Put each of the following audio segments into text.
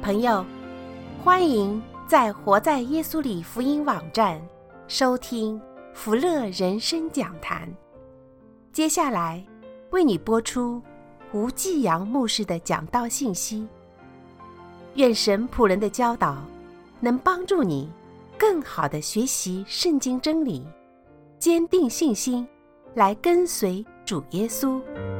朋友，欢迎在活在耶稣里福音网站收听福乐人生讲坛。接下来为你播出吴继阳牧师的讲道信息。愿神仆人的教导能帮助你更好地学习圣经真理，坚定信心，来跟随主耶稣。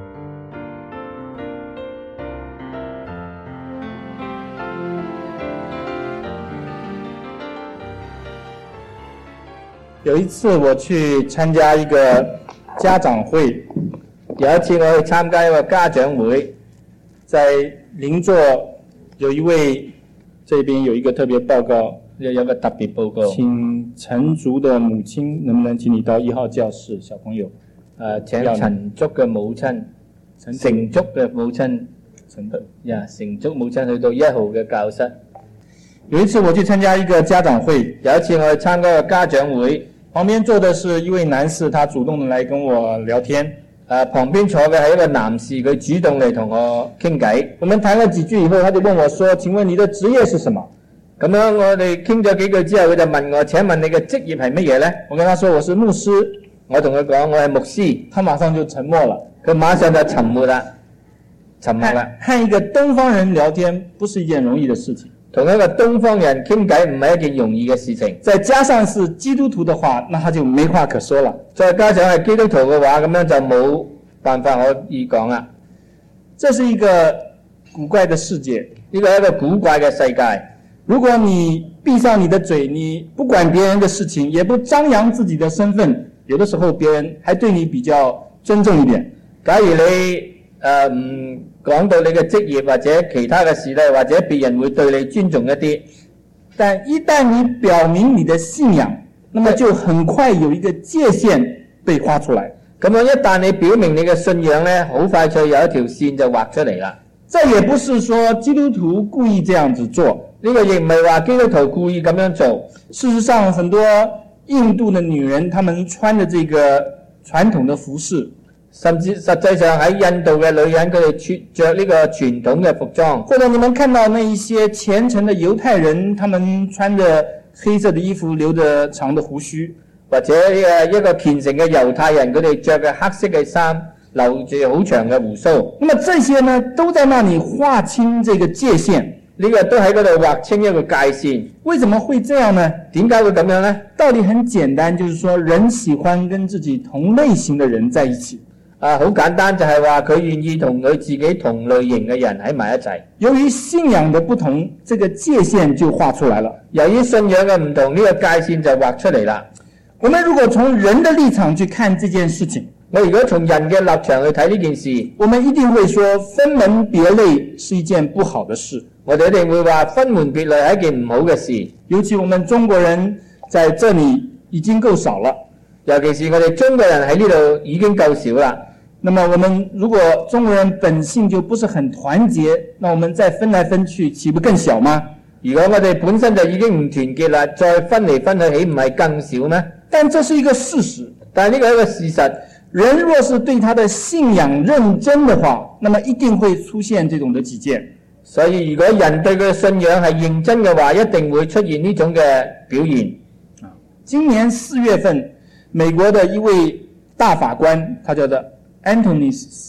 有一次我去参加一个家长会， 有一次我去參加一個家長會， 在鄰座有一位，這邊有一個特別報告， 有個特別報告， 請陳竹的母親能不能請你到1號教室，小朋友。 請陳竹嘅母親，成竹嘅母親，成竹母親去到1號嘅教室。 有一次我去參加一個家長會， 有一次我去參加一個家長會， 旁邊坐的是一位男士，他主動的來跟我聊天。 旁邊坐嘅係一個男士，佢主動嚟同我傾偈。 我們談了幾句以後，他就問我說：請問你的職業是什麼？ 咁樣我哋傾咗幾句之後，佢就問我：請問你嘅職業係乜嘢呢？ 我跟他說我是牧師。 我同佢講我係牧師。 他馬上就沉默了。 佢馬上就沉默啦。 和一個東方人聊天不是一件容易的事情。 同一個東方人傾偈唔係一件容易嘅事情， 再加上是基督徒的話，那他就沒話可說了。 再加上係基督徒嘅話，咁樣就冇辦法可以講啦。 這是一個古怪的世界， 呢個係一個古怪嘅世界。 如果你閉上你的嘴，你不管別人的事情，也不張揚自己的身份，有的時候別人還對你比較尊重一點。 假如你唔講到你嘅職業或者其他嘅事咧，或者別人會對你尊重一啲。 但一旦你表明你的信仰，那麼就很快有一個界限被畫出來。 咁樣一旦你表明你嘅信仰咧，好快脆有一條線就畫出嚟啦。 這也不是說基督徒故意這樣子做， 呢個亦唔係話基督徒故意咁樣做。 事實上，很多印度的女人，她們穿的這個傳統的服飾， 甚至實際上喺印度嘅女人，佢哋着呢個傳統嘅服裝， 或者你們看到那一些虔誠的猶太人，他們穿着黑色的衣服，留着長的鬍鬚， 或者一個虔誠嘅猶太人，佢哋着嘅黑色嘅衫，留住好長嘅鬍鬚。 那麼這些呢，都在那裡劃清這個界限， 呢個都喺嗰度劃清一個界線。 為什麼會這樣呢？ 點解會咁樣呢？ 道理很簡單，就是說人喜歡跟自己同類型的人在一起。 好簡單，就係話佢願意同佢自己同類型嘅人喺埋一齊。 由於信仰的不同，這個界限就畫出來了。 由於信仰嘅唔同，呢個界線就畫出嚟啦。 我們如果從人的立場去看這件事情， 我如果從人嘅立場去睇呢件事， 我們一定會說分門別類是一件不好的事。 我哋一定會話分門別類係一件唔好嘅事。 尤其我們中國人在這裡已經夠少了， 尤其是我哋中國人喺呢度已經夠少啦。 那麼我們如果中國人本性就不是很團結，那我們再分來分去，豈不更小嗎？ 如果我哋本身就已經唔團結啦，再分嚟分去，豈唔係更少咩？ 但這是一個事實。 但係呢個係一個事實。 人若是對他的信仰認真的話，那麼一定會出現這種的己見。 所以如果人對佢嘅信仰係認真嘅話，一定會出現呢種嘅表現。 今年4月份，美國的一位大法官，他叫做 Anthony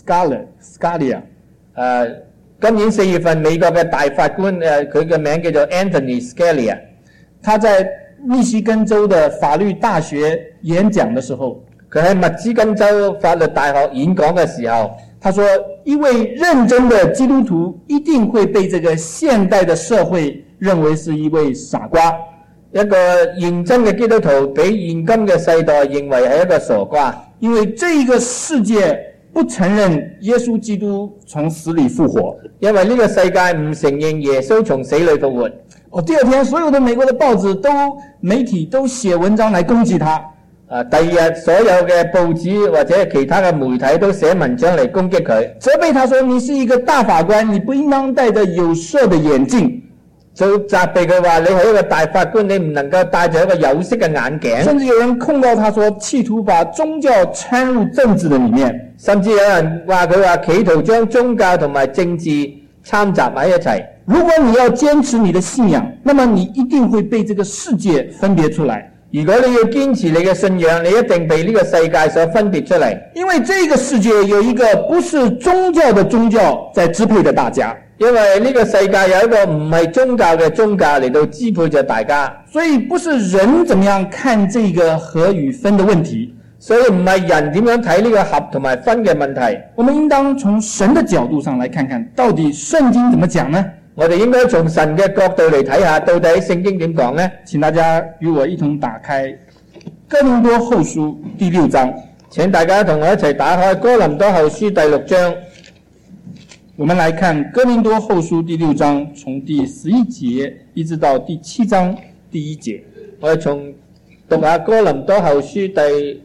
Scalia。 今年4月份，美國嘅大法官佢嘅名叫做 Anthony Scalia。 他在密西根州的法律大學演講的時候， 佢喺密西根州法律大學演講嘅時候， 他說一位認真的基督徒一定會被這個現代的社會認為是一位傻瓜。 一個認真嘅基督徒俾現今嘅世代認為係一個傻瓜， 因為這個世界不承認耶穌基督從死裡復活， 因為呢個世界唔承認耶穌從死裡復活。 第二天所有的美國的報紙媒體都寫文章來攻擊他。 第二日所有嘅報紙或者其他嘅媒體都寫文章嚟攻擊佢， 責備他說你是一個大法官，你不應當戴着有色的眼鏡。 就責備佢話你係一個大法官，你唔能夠戴着一個有色嘅眼鏡。 甚至有人控告他說企圖把宗教摻入政治的裡面， 甚至有人話佢話企圖將宗教同埋政治參雜喺一齊。 如果你要堅持你的信仰，那麼你一定會被這個世界分別出來。 如果你要堅持你嘅信仰，你一定被呢個世界所分別出嚟。 因為這個世界有一個不是宗教的宗教在支配着大家。 因為呢個世界有一個唔係宗教嘅宗教嚟到支配着大家， 所以不是人怎麼樣看這個合與分的問題， 所以唔係人點樣睇呢個合同埋分嘅問題。 我們應當從神的角度上來看看，到底聖經怎麼講呢？ 我哋應該從神嘅角度嚟睇下，到底聖經點講呢？ 請大家與我一同打開哥林多後書第6章。 請大家同我一齊打開哥林多後書第6章。 我們來看哥林多後書第6章，從第11節一直到第7章第1節。 我哋讀下哥林多後書第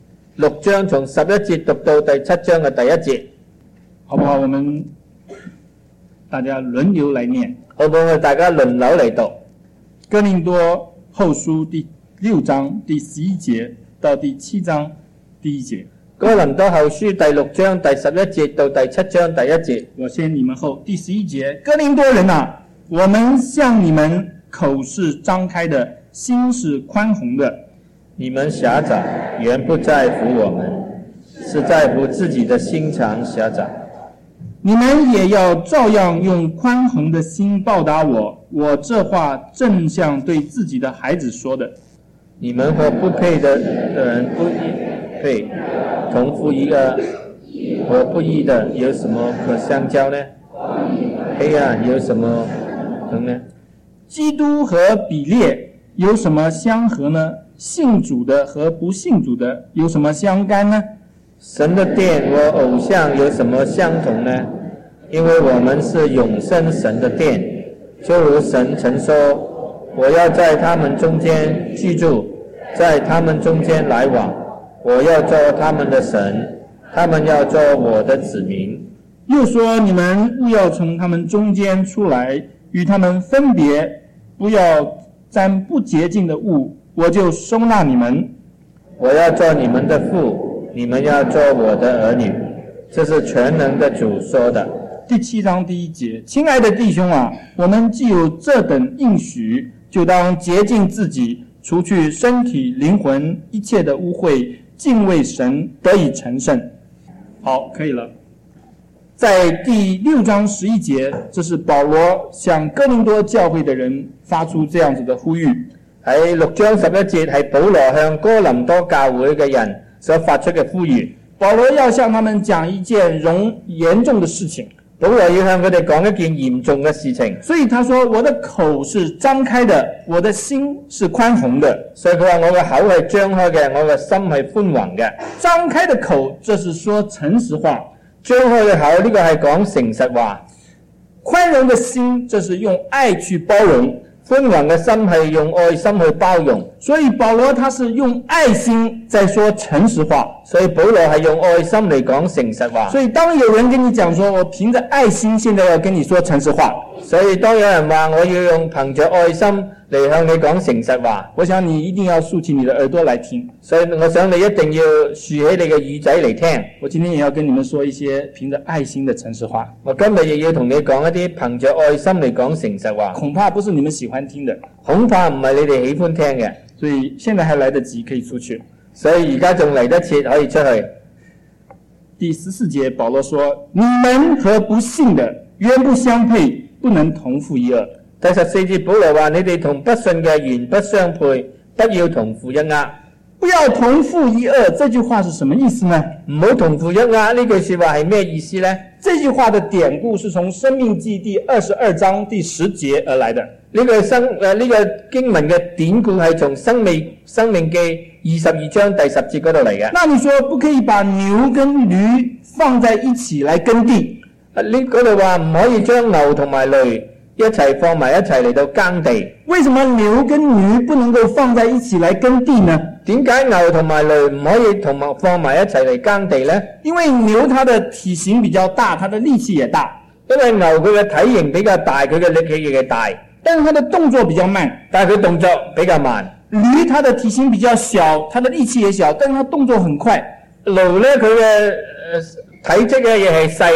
6章，從11節讀到第7章嘅第1節， 好不好？我們大家輪流來念， 好唔好？我哋大家輪流嚟讀哥林多後書第6章第11節到第7章第1節。 哥林多後書第6章第11節到第7章第1節。 我先你們後。第11節，哥林多人啊，我們向你們口是張開的，心是寬宏的。 你們狹窄，原不在乎我們，是在乎自己的心腸狹窄。 你們也要照樣用寬宏的心報答我，我這話正像對自己的孩子說的。 你們和不配的人不配，同負一軛，和不義的有什麼可相交呢？黑暗有什麼能呢？ 基督和比列有什麼相合呢？信主的和不信主的有什麼相干呢？ 神的殿和偶像有什麼相同呢？因為我們是永生神的殿，就如神曾說，我要在他們中間居住，在他們中間來往，我要做他們的神，他們要做我的子民。 又說，你們勿要從他們中間出來，與他們分別，不要沾不潔淨的物，我就收納你們。 我要做你們的父，你們要做我的兒女。這是全能的主說的。 第7章第1節，親愛的弟兄啊，我們既有這等應許，就當潔淨自己，除去身體靈魂一切的污穢，敬畏神，得以成聖。好，可以了。在第6章11節，這是保羅向哥林多教會的人發出這樣子的呼籲。 喺6章11節係保羅向哥林多教會嘅人所發出嘅呼籲。 保羅要向他們講一件嚴重的事情。 保羅要向佢哋講一件嚴重嘅事情， 所以他說我的口是張開的，我的心是寬宏的。 所以佢話我嘅口係張開嘅，我嘅心係寬宏嘅。 張開的口，這是說誠實話； 張開嘅口，呢個係講誠實話。 寬容的心，這是用愛去包容。 寬宏嘅心係用愛心去包容。 所以保羅他是用愛心在說誠實話， 所以保羅係用愛心嚟講誠實話。 所以當有人跟你講說我憑着愛心現在要跟你說誠實話， 所以當有人話我要用憑着愛心嚟向你講誠實話， 我想你一定要豎起你的耳朵來聽。 所以我想你一定要豎起你嘅耳仔嚟聽。 我今天也要跟你們說一些憑着愛心的誠實話。 我今日亦要同你講一啲憑着愛心嚟講誠實話。 恐怕不是你們喜歡聽的， 恐怕唔係你哋喜歡聽嘅。 所以現在還來得及可以出去， 所以而家仲嚟得切可以出去。 第14節保羅說，你們和不信的原不相配，不能同負一軛。 第14節保羅話，你哋同不信嘅原不相配，不要同負一軛。 不要同負一軛，這句話是什麼意思呢？ 唔好同負一軛，呢句說話係咩意思呢？ 這句話的典故是從申命記第22章第10節而來的。 呢個經文嘅典故係從申命記22章第10節嗰度嚟嘅。 那你說不可以把牛跟驢放在一起來耕地？ 呢嗰度話唔可以將牛同埋驢一齊放埋一齊嚟到耕地。 為什麼牛跟驢不能夠放在一起來耕地呢？ 點解牛同埋驢唔可以放埋一齊嚟耕地呢？ 因為牛它的體型比較大，它的力氣也大。 因為牛佢嘅體型比較大，佢嘅力氣亦係大。 但是它的動作比較慢， 但係佢動作比較慢。 驢它的體型比較小，它的力氣也小，但是它動作很快。 驢咧佢嘅體積咧亦係細，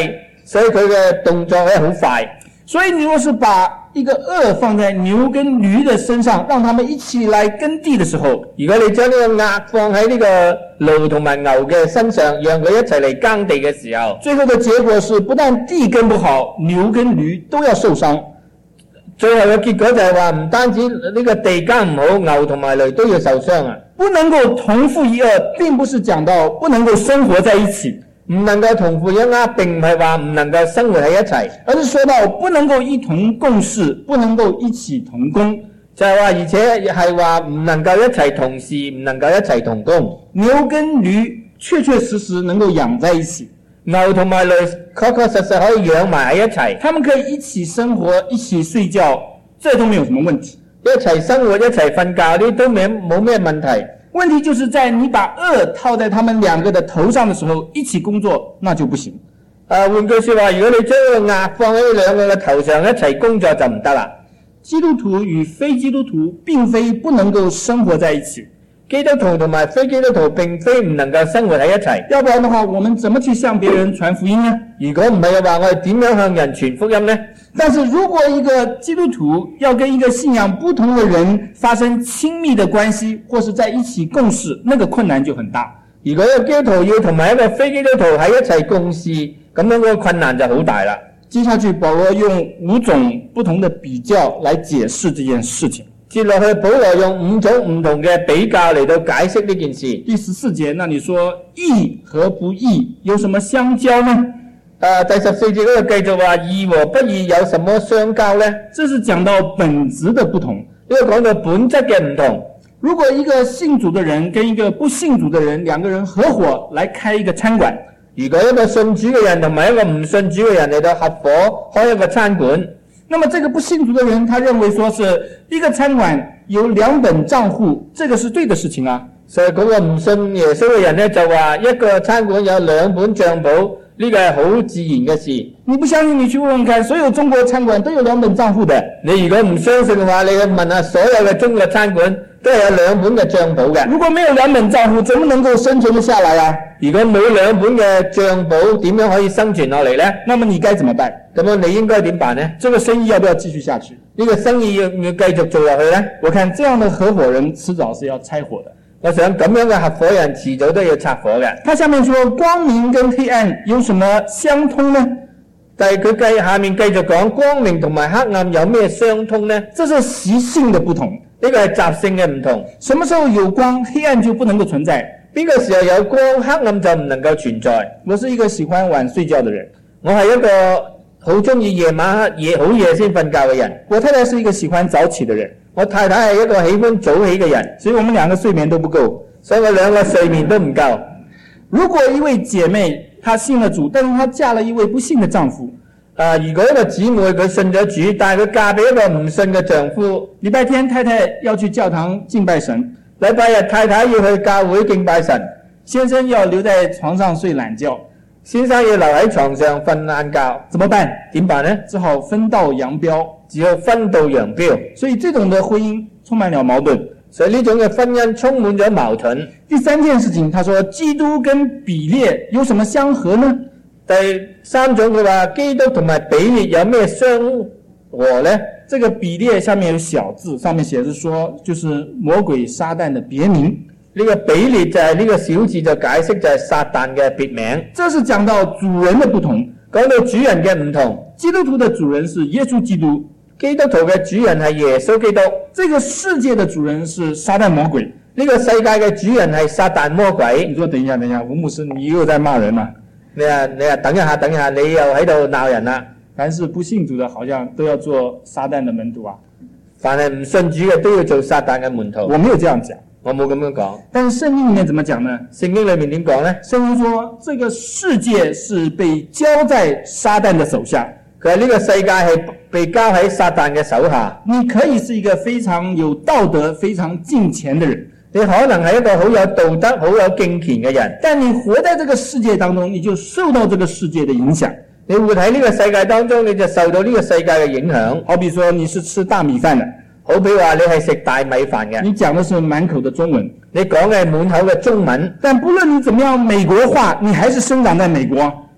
所以佢嘅動作咧好快。 所以你若是把一个轭放在牛跟驴的身上，让他们一起来耕地的时候， 如果你將呢個軛放喺呢個驢同埋牛嘅身上，讓佢一齊嚟耕地嘅時候， 最後的結果是不但地耕不好，牛跟驴都要受傷。 最後嘅結果就係話唔單止呢個地耕唔好，牛同埋驢都要受傷啊！ 不能夠同負一軛，並不是講到不能夠生活在一起。 唔能夠同負一軛，並唔係話唔能夠生活喺一齊， 而是說到不能夠一同共事，不能夠一起同工， 就係話而且係話唔能夠一齊同事，唔能夠一齊同工。 牛跟驴確確實實能夠養在一起， 牛同埋驢確確實實可以養埋喺一齊， 他們可以一起生活，一起睡覺，這都沒有什麼問題。 一齊生活，一齊瞓覺，呢都冇咩問題。 問題就是在你把軛套在他們兩個的頭上的時候，一起工作，那就不行。 換句說話，如果你將個軛放喺兩個嘅頭上一齊工作就唔得啦。 基督徒與非基督徒並非不能夠生活在一起， 基督徒同埋非基督徒並非唔能夠生活喺一齊。 要不然的話，我們怎麼去向別人傳福音呢？ 如果唔係嘅話，我哋點樣向人傳福音呢？ 但是如果一個基督徒要跟一個信仰不同的人發生親密的關係，或是在一起共事，那個困難就很大。 如果一個基督徒要同埋一個非基督徒喺一齊共事，咁樣個困難就好大啦。 接下去保羅用5種不同的比較來解釋這件事情。 接落去保羅用5種唔同嘅比較嚟到解釋呢件事。 第14節，那你說義和不義有什麼相交呢？ 第14節嗰度繼續話義和不義有什麼相交呢？ 這是講到本質的不同， 呢個講到本質嘅唔同。 如果一個信主的人跟一個不信主的人兩個人合夥來開一個餐館， 如果一個信主嘅人同埋一個唔信主嘅人嚟到合夥開一個餐館， 那麼這個不信主的人他認為說是一個餐館有2本賬戶，這個是對的事情啊。 所以嗰個唔信耶穌嘅人呢，就話一個餐館有2本賬簿，呢個係好自然嘅事。 你不相信你去問問看，所有中國餐館都有2本賬戶的。 你如果唔相信嘅話，你去問下所有嘅中國餐館都係有2本嘅賬簿嘅。 如果沒有2本賬戶，怎麼能夠生存得下來啊？ 如果冇2本嘅賬簿，點樣可以生存落嚟呢？ 那麼你該怎麼辦？ 咁樣你應該點辦呢？ 這個生意要不要繼續下去？ 呢個生意要唔要繼續做落去呢？ 我看這樣的合夥人遲早是要拆夥的。 我想咁樣嘅合夥人遲早都要拆夥嘅。 他下面說光明跟黑暗有什麼相通呢？ 但係佢下面繼續講光明同埋黑暗有咩相通呢？ 這是習性的不同， 呢個係習性嘅唔同。 什麼時候有光，黑暗就不能夠存在？ 邊個時候有光，黑暗就唔能夠存在？ 我是一個喜歡晚睡覺的人， 我係一個好中意夜晚好夜先瞓覺嘅人。 我太太是一個喜歡早起的人， 我太太係一個喜歡早起嘅人， 所以我們2個睡眠都不夠， 所以我2個睡眠都唔夠。 如果一位姐妹她信了主，但是她嫁了一位不信的丈夫， 如果一個姊妹佢信咗主，但係佢嫁俾一個唔信嘅丈夫， 禮拜天太太要去教堂敬拜神， 禮拜日太太要去教會敬拜神， 先生要留在床上睡懶覺， 先生要留喺床上瞓晏覺， 怎麼辦？ 點辦呢？ 只好分道揚鑣， 只有分道揚鑣。 所以這種的婚姻充滿了矛盾， 所以呢種嘅婚姻充滿咗矛盾。 第3件事情，他說基督跟比列有什麼相合呢？ 第3種佢話基督同埋比列有咩相和呢？ 這個比列下面有小字，上面寫着說就是魔鬼撒旦的別名。 呢個比列就係呢個小字就解釋就係撒旦嘅別名。 這是講到主人的不同， 講到主人嘅唔同。 基督徒的主人是耶穌基督， 基督徒嘅主人係耶穌基督。 這個世界的主人是撒旦魔鬼， 呢個世界嘅主人係撒旦魔鬼。 你說等一下，吳牧師，你又在罵人啦？ 你話等一下，你又喺度鬧人啦。 凡是不信主的，好像都要做撒旦的門徒啊。 凡係唔信主嘅都要做撒旦嘅門徒。 我沒有這樣講。 我冇咁樣講， 但是聖經裡面怎麼講呢？ 聖經裡面點講呢？ 聖經說這個世界是被交在撒旦的手下， 佢話呢個世界係被交喺撒旦嘅手下。 你可以是一個非常有道德、非常敬虔的人， 你可能係一個好有道德、好有敬虔嘅人， 但你活在這個世界當中，你就受到這個世界的影響。 你活喺呢個世界當中，你就受到呢個世界嘅影響。 好比說你是吃大米飯的， 好比話你係食大米飯嘅， 你講的是滿口的中文， 你講嘅係滿口嘅中文， 但不論你怎麼樣美國化，你還是生長在美國。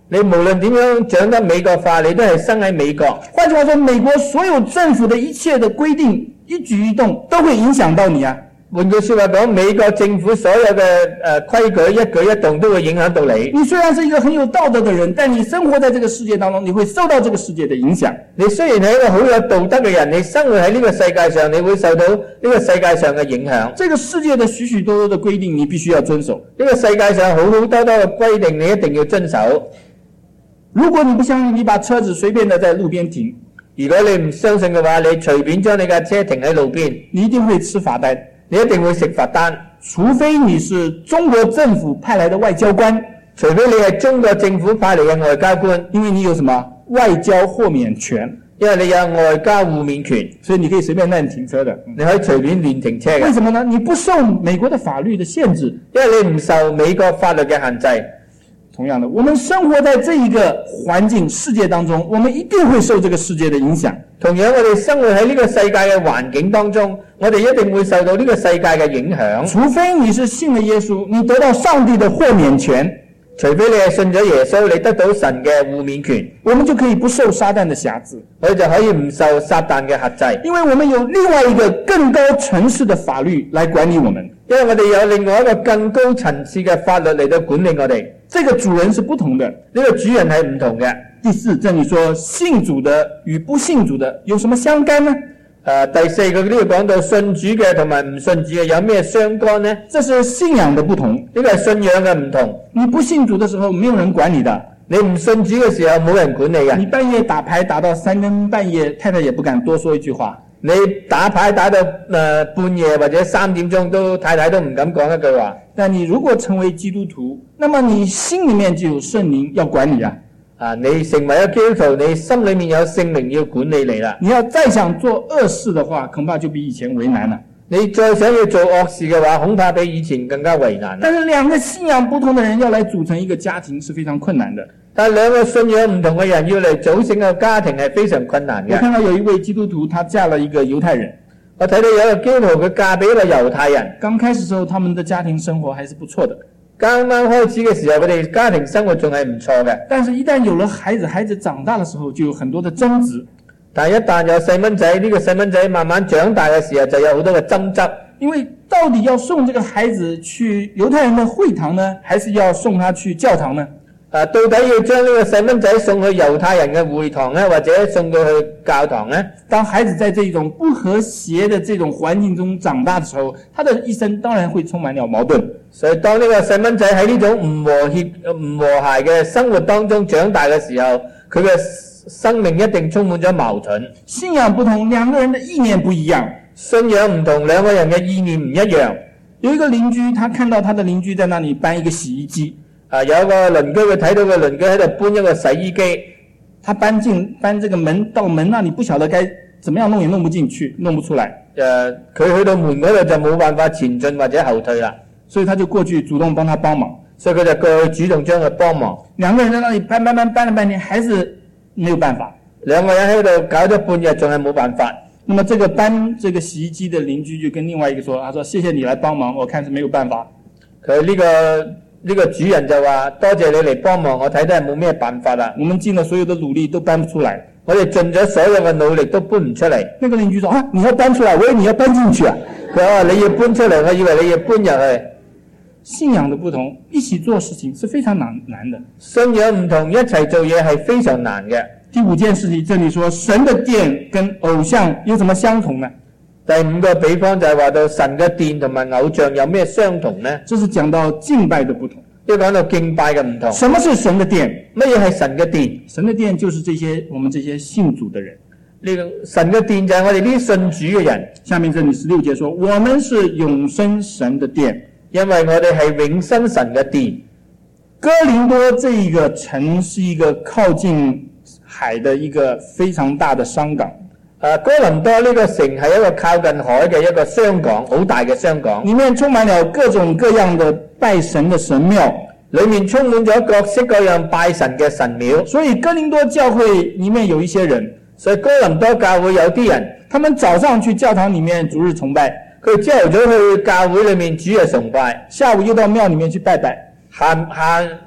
你無論點樣長得美國化，你都係生喺美國。 換句話說，美國所有政府的一切的規定、一舉一動都會影響到你啊。 換句說話講，美國政府所有嘅規矩一舉一動都會影響到你。 你雖然是一個很有道德的人，但你生活在這個世界當中，你會受到這個世界的影響。 你雖然係一個好有道德嘅人，你生活喺呢個世界上，你會受到呢個世界上嘅影響。 這個世界的許許多多的規定，你必須要遵守。 呢個世界上好多嘅規定，你一定要遵守。 如果你不相信，你把車子隨便的在路邊停。 如果你唔相信嘅話，你隨便將你架車停喺路邊， 你一定會吃罰單。 你一定會食罰單。 除非你是中國政府派來的外交官， 除非你係中國政府派嚟嘅外交官， 因為你有什麼外交豁免權， 因為你有外交豁免權， 所以你可以隨便亂停車的。 你可以隨便亂停車嘅。 為什麼呢？你不受美國的法律的限制， 因為你唔受美國法律嘅限制。 同樣的，我們生活在這一個環境世界當中，我們一定會受這個世界的影響。 同樣，我哋生活喺呢個世界嘅環境當中，我哋一定會受到呢個世界嘅影響。 除非你是信了耶穌，你得到上帝的豁免權， 除非你係信咗耶穌，你得到神嘅豁免權， 我們就可以不受撒旦的轄制， 我哋就可以唔受撒旦嘅轄制。 因為我們有另外一個更高層次的法律來管理我們。 因為我哋有另外一個更高層次嘅法律嚟到管理我哋。 這個主人是不同的， 呢個主人係唔同嘅。 第四，這裡說信主的與不信主的有什麼相干呢？ 第四個呢度講到信主嘅同埋唔信主嘅有咩相干呢？ 這是信仰的不同， 呢個係信仰嘅唔同。 你不信主的時候，沒有人管你的。 你唔信主嘅時候，冇人管你嘅。 你半夜打牌打到3更半夜，太太也不敢多說一句話。 你打牌打到半夜或者3點鐘都太太都唔敢講一句話。 但你如果成為基督徒，那麼你心裡面就有聖靈要管你啊。 你成為咗基督徒，你心裡面有聖靈要管理你啦。 你要再想做惡事的話，恐怕就比以前為難了。 你再想要做惡事嘅話，恐怕比以前更加為難。 但是兩個信仰不同的人要來組成一個家庭是非常困難的。 但兩個信仰唔同嘅人要嚟組成個家庭係非常困難嘅。 我看到有一位基督徒，他嫁了一個猶太人。 我睇到有一個基督徒佢嫁俾一個猶太人。 剛開始時候，他們的家庭生活還是不錯的。 剛剛開始嘅時候，佢哋家庭生活仲係唔錯嘅。 但是一旦有了孩子，孩子長大的時候，就有很多的爭執。 但係一旦有細蚊仔，呢個細蚊仔慢慢長大嘅時候，就有好多嘅爭執。 因為到底要送這個孩子去猶太人的會堂呢，還是要送他去教堂呢？ 到底要將呢個細蚊仔送去猶太人嘅會堂呢，或者送佢去教堂呢？ 當孩子在這種不和諧的這種環境中長大的時候，他的一生當然會充滿了矛盾。 所以當呢個細蚊仔喺呢種唔和諧嘅生活當中長大嘅時候，佢嘅生命一定充滿咗矛盾。 信仰不同，兩個人的意念不一樣。 信仰唔同，兩個人嘅意念唔一樣。 有一個鄰居，他看到他的鄰居在那裡搬一個洗衣機。 有一個鄰居，佢睇到個鄰居喺度搬一個洗衣機。 他搬這個門到門那裡，不曉得該怎麼樣弄也弄不進去，弄不出來。 佢去到門嗰度就冇辦法前進或者後退啦。 所以他就過去主動幫他幫忙。 所以佢就過去主動將佢幫忙。 兩個人在那裡搬了半天，還是沒有辦法。 兩個人喺度搞咗半日，仲係冇辦法。 那麼這個搬這個洗衣機的鄰居就跟另外一個說，他說謝謝你來幫忙，我看是沒有辦法。 佢呢個主人就話多謝你嚟幫忙，我睇都係冇咩辦法啦。 我們盡了所有的努力都搬不出來， 我哋盡咗所有嘅努力都搬唔出嚟。 那個鄰居說啊，你要搬出來，我以為你要搬進去啊。 佢話你要搬出嚟，我以為你要搬入去。 信仰的不同，一起做事情是非常難的。 信仰唔同，一齊做嘢係非常難嘅。 第5件事情，這裡說神的殿跟偶像有什麼相同呢？ 第5個比方就係話到神嘅殿同埋偶像有咩相同呢？ 這是講到敬拜的不同。 要講到敬拜嘅唔同。 什麼是神的殿？ 乜嘢係神嘅殿？ 神的殿就是我們這些信主的人。 呢個神嘅殿就係我哋呢啲信主嘅人。 下面這裡16節說，我們是永生神的殿， 因為我哋係永生神嘅殿。 哥林多這一個城是一個靠近海的一個非常大的商港。 哥林多呢個城係一個靠近海嘅一個商港，好大嘅商港， 裡面充滿了各種各樣的拜神的神廟， 裡面充滿咗各式各樣拜神嘅神廟。 所以哥林多教會裡面有一些人， 所以哥林多教會有啲人， 他們早上去教堂裡面主日崇拜， 佢朝頭早去教會裡面主日崇拜， 下午又到廟裡面去拜拜， 下晝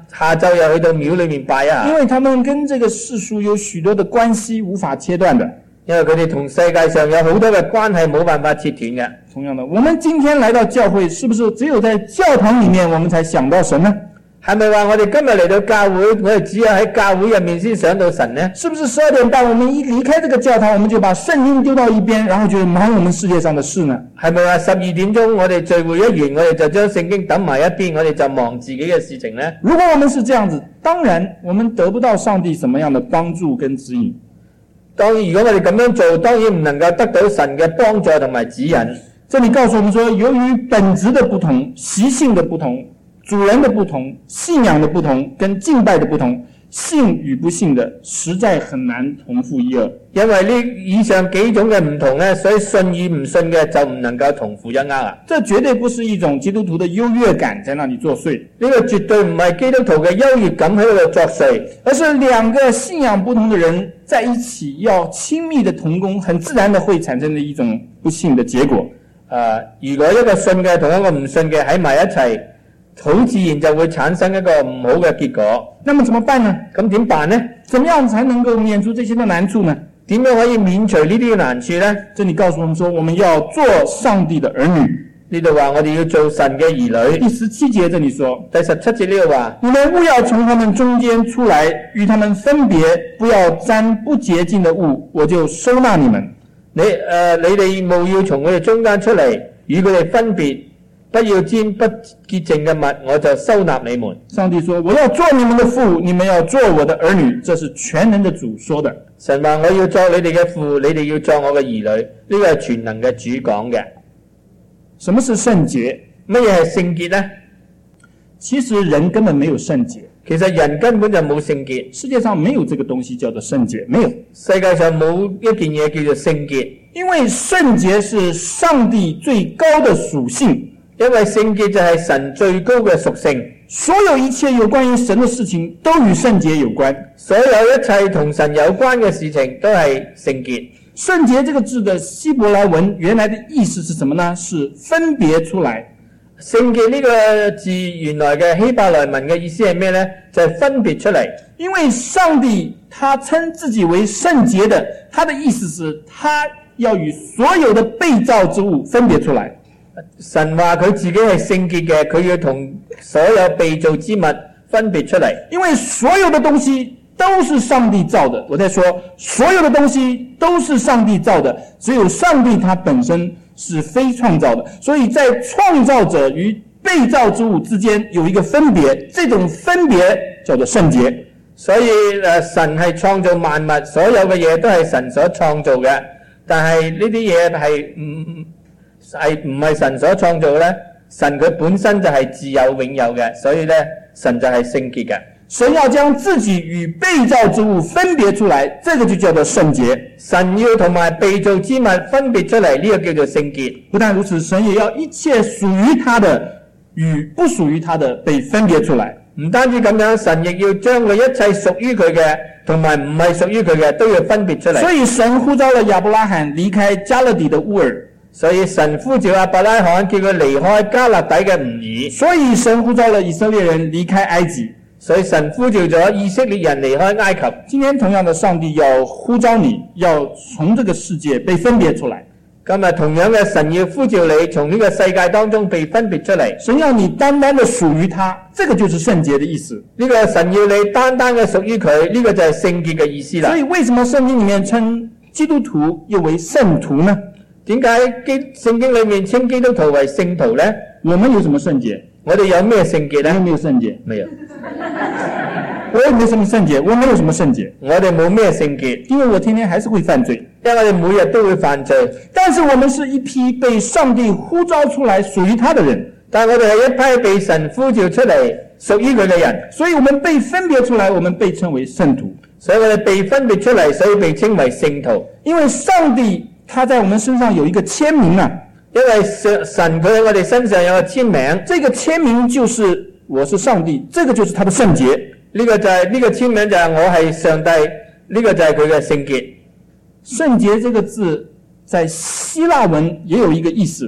下晝又去到廟裏面拜一下， 因為他們跟這個世俗有許多的關係無法切斷的。 因為佢哋同世界上有好多嘅關係冇辦法切斷嘅。 同樣的，我們今天來到教會，是不是只有在教堂裡面我們才想到神呢？ 係咪話我哋今日嚟到教會，我哋只有喺教會入面先想到神呢？ 是不是12點半我們一離開這個教堂，我們就把聖經丟到一邊，然後就忙我們世界上的事呢？ 係咪話12點鐘我哋聚會一完，我哋就將聖經抌埋一邊，我哋就忙自己嘅事情呢？ 如果我們是這樣子，當然我們得不到上帝什麼樣的幫助跟指引。 當然，如果我哋咁樣做，當然唔能夠得到神嘅幫助同埋指引。 這裡告訴我們說，由於本質的不同、習性的不同、主人的不同、信仰的不同跟敬拜的不同，信與不信的實在很難同負一軛。 因為呢以上幾種嘅唔同呢，所以信與唔信嘅就唔能夠同負一軛啦。 這絕對不是一種基督徒的優越感在那裡作祟， 呢個絕對唔係基督徒嘅優越感喺度作祟， 而是兩個信仰不同的人在一起要親密的同工，很自然的會產生的一種不幸的結果。 如果一個信嘅同一個唔信嘅喺埋一齊，好自然就會產生一個唔好嘅結果。 那麼怎麼辦呢？ 咁點辦呢？ 怎麼樣才能夠免除這些的難處呢？ 點樣可以免除呢啲嘅難處呢？ 這裡告訴我們說，我們要做上帝的兒女。 呢度話我哋要做神嘅兒女。 第17節這裡說， 第17節呢度話， 你們務要從他們中間出來，與他們分別，不要沾不潔淨的物，我就收納你們。 你哋務要從佢哋中間出嚟，與佢哋分別，不要沾不潔淨嘅物，我就收納你們。 上帝說，我要做你們的父，你們要做我的兒女，這是全能的主說的。 神話我要做你哋嘅父，你哋要做我嘅兒女，呢個係全能嘅主講嘅。 什麼是聖潔？ 乜嘢係聖潔呢？ 其實人根本沒有聖潔。 其實人根本就冇聖潔， 世界上沒有這個東西叫做聖潔，沒有。 世界上冇一件嘢叫做聖潔， 因為聖潔是上帝最高的屬性， 因為聖潔就係神最高嘅屬性。 所有一切有關於神的事情都與聖潔有關， 所有一切同神有關嘅事情都係聖潔。 聖潔這個字的希伯來文原來的意思是什麼呢？是分別出來。 聖潔呢個字原來嘅希伯來文嘅意思係咩呢？就係分別出嚟。 因為上帝他稱自己為聖潔的，他的意思是他要與所有的被造之物分別出來。 神話佢自己係聖潔嘅，佢要同所有被造之物分別出嚟。 因為所有的東西都是上帝造的，我在說所有的東西都是上帝造的，只有上帝他本身是非創造的，所以在創造者與被造之物之間有一個分別，這種分別叫做聖潔。 所以神係創造萬物，所有嘅嘢都係神所創造嘅，但係呢啲嘢係唔係神所創造呢？神佢本身就係自有永有嘅，所以呢，神就係聖潔嘅。 神要將自己與被造之物分別出來，這個就叫做聖潔。 神要同埋被造之物分別出嚟，呢個叫做聖潔。 不但如此，神也要一切屬於他的與不屬於他的被分別出來。 唔單止咁樣，神亦要將佢一切屬於佢嘅同埋唔係屬於佢嘅都要分別出嚟。 所以神呼召了亞伯拉罕離開加勒底的烏爾。 所以神呼召亞伯拉罕叫佢離開加勒底嘅吾爾。 所以神呼召了以色列人離開埃及。 所以神呼召咗以色列人離開埃及。 今天同樣的，上帝要呼召你，要從這個世界被分別出來。 今日同樣嘅，神要呼召你從呢個世界當中被分別出嚟。 神要你單單的屬於他，這個就是聖潔的意思。 呢個神要你單單嘅屬於佢，呢個就係聖潔嘅意思啦。 所以為什麼聖經裡面稱基督徒又為聖徒呢？ 點解聖經裡面稱基督徒為聖徒呢？ 我們有什麼聖潔？ 我哋有咩聖潔呢？ 有沒有聖潔？ 沒有。 我也沒什麼聖潔，我沒有什麼聖潔。 我哋冇咩聖潔， 因為我天天還是會犯罪。 因為我哋每日都會犯罪。 但是我們是一批被上帝呼召出來屬於他的人。 但我哋係一批被神呼召出嚟屬於佢嘅人。 所以我們被分別出來，我們被稱為聖徒。 所以我哋被分別出嚟，所以被稱為聖徒。 因為上帝他在我們身上有一個簽名啊。 因為神佢喺我哋身上有個簽名， 這個簽名就是我是上帝，這個就是他的聖潔。 呢個就係呢個簽名就係我係上帝，呢個就係佢嘅聖潔。 聖潔這個字在希臘文也有一個意思。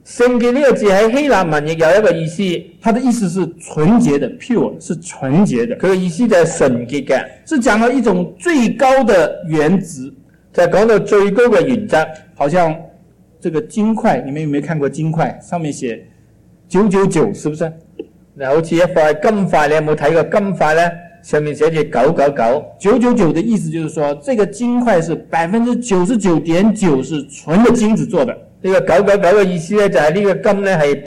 聖潔呢個字喺希臘文亦有一個意思， 它的意思是純潔的 pure， 是純潔的。 佢嘅意思就係純潔嘅， 是講到一種最高的原則， 就係講到最高嘅原則。 好像這個金塊，你們有沒有看過金塊？上面寫999，是不是？ 好似一塊金塊，你有冇睇過金塊呢？上面寫住999。 999的意思就是說，這個金塊是99.9%是純的金子做的。 呢個999嘅意思呢，就係呢個金呢係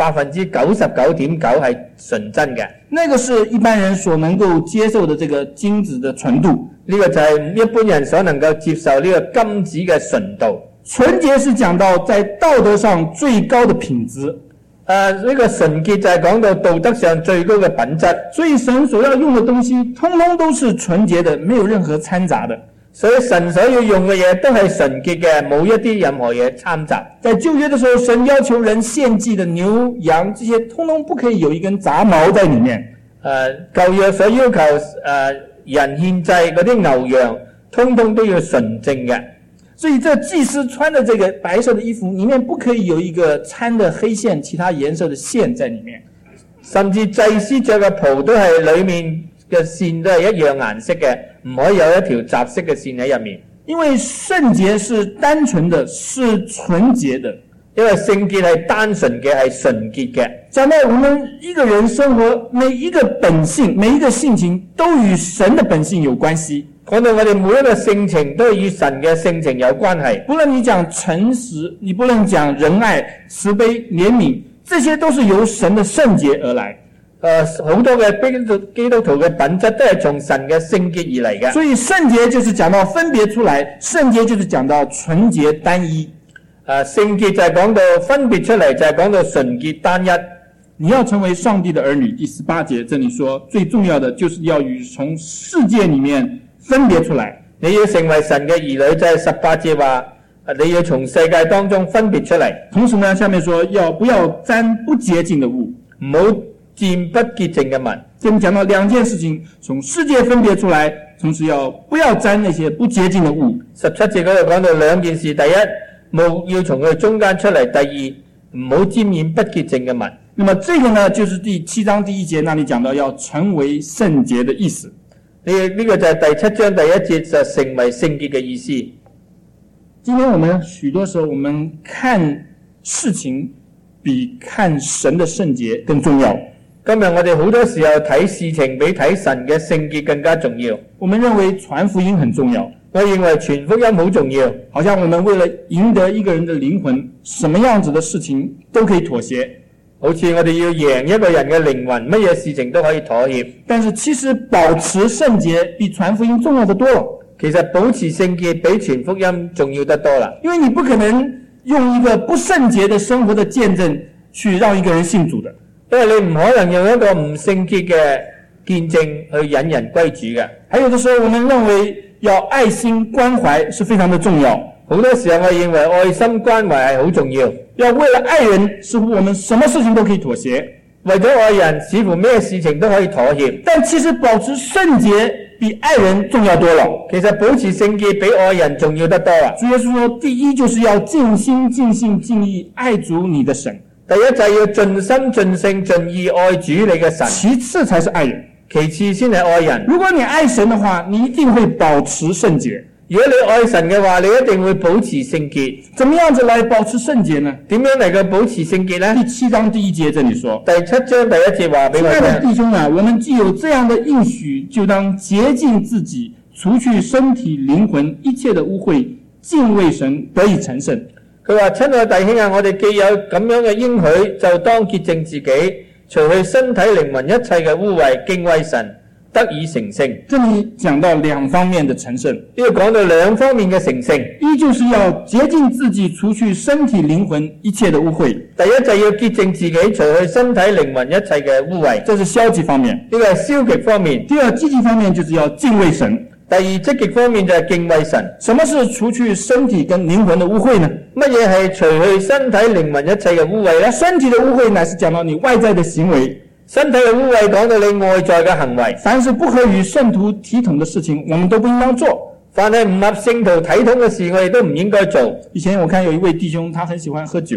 99.9%係純真嘅。 那個是一般人所能夠接受的這個金子的純度。 呢個就係一般人所能夠接受呢個金子嘅純度。 純潔是講到在道德上最高的品質。 呢個純潔就係講到道德上最高嘅品質。 所以神所要用的東西，通通都是純潔的，沒有任何摻雜的。 所以神所要用嘅嘢都係純潔嘅，冇一啲任何嘢摻雜。 在舊約的時候，神要求人獻祭的牛羊，這些通通不可以有一根雜毛在裡面。 舊約所要求人獻祭嗰啲牛羊，通通都要純正嘅。 所以這祭司穿的這個白色的衣服，裡面不可以有一個摻的黑線、其他顏色的線在裡面。 甚至祭司着嘅袍都係裡面嘅線都係一樣顏色嘅，唔可以有一條雜色嘅線喺入面。 因為聖潔是單純的，是純潔的。 因為聖潔係單純嘅，係純潔嘅。 講到我們一個人生活，每一個本性、每一個性情都與神的本性有關係。 講到我哋每一個性情都與神嘅性情有關係。 不論你講誠實，你不論講仁愛、慈悲、憐憫，這些都是由神的聖潔而來。好多嘅基督徒嘅品質都係從神嘅聖潔而嚟嘅。所以聖潔就是講到分別出來，聖潔就是講到純潔單一。 聖潔就係講到分別出嚟，就係講到純潔單一。 你要成為上帝的兒女，第18節這裡說，最重要的就是要與從世界裡面分別出來。 你要成為神嘅兒女，就係18節話，你要從世界當中分別出嚟。 同時呢，下面說不要沾不潔淨的物， 唔好沾不潔淨嘅物。 這裡講到兩件事情，從世界分別出來，同時不要沾那些不潔淨的物。 17節嗰度講到兩件事，第一，冇要從佢中間出嚟；第二，唔好沾染不潔淨嘅物。 那麼這個呢，就是第7章第1節那裡講到要成為聖潔的意思。 呢個就係第7章第1節就成為聖潔嘅意思。 今天我們許多時候，我們看事情比看神的聖潔更重要。 今日我哋好多時候睇事情比睇神嘅聖潔更加重要。 我們認為傳福音很重要， 我認為傳福音好重要。 好像我們為了贏得一個人的靈魂，什麼樣子的事情都可以妥協。 好似我哋要贏一個人嘅靈魂，乜嘢事情都可以妥協。 但是其實保持聖潔比傳福音重要得多了。 其實保持聖潔比傳福音重要得多啦。 因為你不可能用一個不聖潔的生活的見證去讓一個人信主的。 因為你唔可能用一個唔聖潔嘅見證去引人歸主嘅。 還有的時候我們認為要愛心關懷是非常的重要。 好多時候我認為愛心關懷係好重要。 要為了愛人，似乎我們什麼事情都可以妥協。 為咗愛人，似乎咩事情都可以妥協。 但其實保持聖潔比愛人重要多了。 其實保持聖潔比愛人重要得多啦。 主耶穌說，第一就是要盡心盡性盡意愛主你的神。 第一就係要盡心盡性盡意愛主你嘅神。 其次才是愛人。 其次先係愛人。 如果你愛神的話，你一定會保持聖潔。 如果你愛神嘅話，你一定會保持聖潔。 怎麼樣子來保持聖潔呢？ 點樣嚟嘅保持聖潔呢？ 第7章第1節這裡說， 第7章第1節話俾我聽。親愛的弟兄啊，我們既有這樣的應許，就當潔淨自己，除去身體靈魂一切的污穢，敬畏神，得以成聖。 佢話：親愛的弟兄啊，我哋既有咁樣嘅應許，就當潔淨自己，除去身體靈魂一切嘅污穢，敬畏神，得以成聖。 這裡講到兩方面的成聖。 呢個講到兩方面嘅成聖。 一就是要潔淨自己，除去身體靈魂一切的污穢。 第一就要潔淨自己，除去身體靈魂一切嘅污穢。 這是消極方面。 呢個係消極方面。 第二，積極方面就是要敬畏神。 第二，積極方面就係敬畏神。 什麼是除去身體跟靈魂的污穢呢？ 乜嘢係除去身體靈魂一切嘅污穢呢？ 身體的污穢乃是講到你外在的行為。 身體嘅污穢講到你外在嘅行為。 凡是不合於聖徒體統的事情，我們都不應當做。 凡係唔合聖徒體統嘅事，我哋都唔應該做。 以前我看有一位弟兄，他很喜歡喝酒。